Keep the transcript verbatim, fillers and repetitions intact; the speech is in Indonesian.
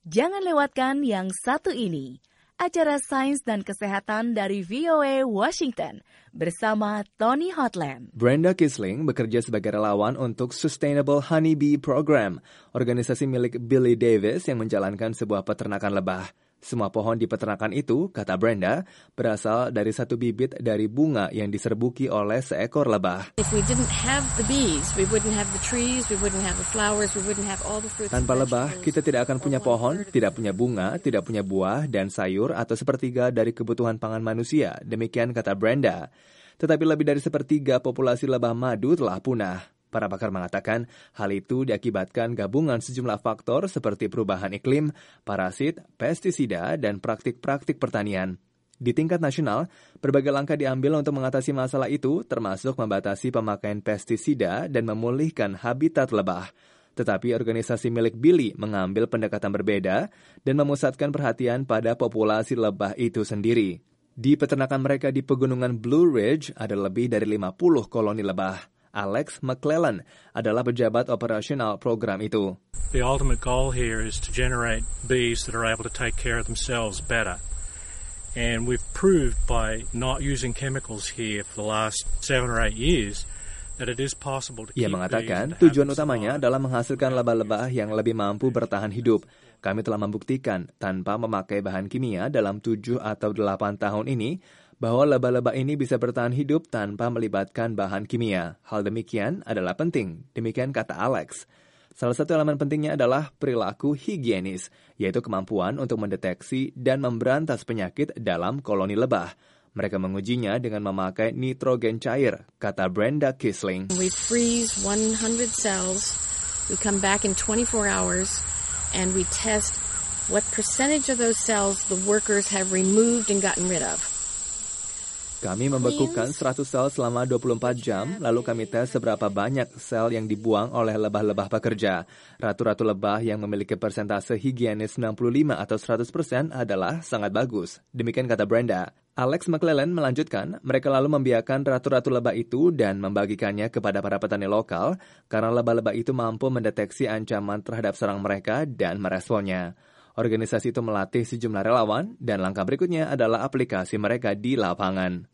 Jangan lewatkan yang satu ini, acara sains dan kesehatan dari V O A Washington bersama Tony Hotland. Brenda Kisling bekerja sebagai relawan untuk Sustainable Honeybee Program, organisasi milik Billy Davis yang menjalankan sebuah peternakan lebah. Semua pohon di peternakan itu, kata Brenda, berasal dari satu bibit dari bunga yang diserbuki oleh seekor lebah. If we didn't have the bees, we wouldn't have the trees, we wouldn't have the flowers, we wouldn't have all the fruits. Tanpa lebah, kita tidak akan punya pohon, tidak punya bunga, tidak punya buah dan sayur atau sepertiga dari kebutuhan pangan manusia. Demikian kata Brenda. Tetapi lebih dari sepertiga populasi lebah madu telah punah. Para pakar mengatakan hal itu diakibatkan gabungan sejumlah faktor seperti perubahan iklim, parasit, pestisida, dan praktik-praktik pertanian. Di tingkat nasional, berbagai langkah diambil untuk mengatasi masalah itu, termasuk membatasi pemakaian pestisida dan memulihkan habitat lebah. Tetapi organisasi milik Billy mengambil pendekatan berbeda dan memusatkan perhatian pada populasi lebah itu sendiri. Di peternakan mereka di pegunungan Blue Ridge ada lebih dari lima puluh koloni lebah. Alex McClellan adalah pejabat operasional program itu. The ultimate goal here is to generate bees that are able to take care of themselves better. And we've proved by not using chemicals here for the last seven or eight years that it is possible to keep Ia mengatakan bees tujuan utamanya adalah menghasilkan lebah-lebah yang lebih mampu bertahan hidup. Kami telah membuktikan tanpa memakai bahan kimia dalam tujuh atau delapan tahun ini bahwa lebah-lebah ini bisa bertahan hidup tanpa melibatkan bahan kimia. Hal demikian adalah penting, demikian kata Alex. Salah satu elemen pentingnya adalah perilaku higienis, yaitu kemampuan untuk mendeteksi dan memberantas penyakit dalam koloni lebah. Mereka mengujinya dengan memakai nitrogen cair, kata Brenda Kisling. We freeze one hundred cells, we come back in twenty-four hours, and we test what percentage of those cells the workers have removed and gotten rid of. Kami membekukan seratus sel selama dua puluh empat jam, lalu kami tes seberapa banyak sel yang dibuang oleh lebah-lebah pekerja. Ratu-ratu lebah yang memiliki persentase higienis sembilan puluh lima atau seratus persen adalah sangat bagus. Demikian kata Brenda. Alex McClellan melanjutkan, mereka lalu membiarkan ratu-ratu lebah itu dan membagikannya kepada para petani lokal karena lebah-lebah itu mampu mendeteksi ancaman terhadap serang mereka dan meresponnya. Organisasi itu melatih sejumlah relawan dan langkah berikutnya adalah aplikasi mereka di lapangan.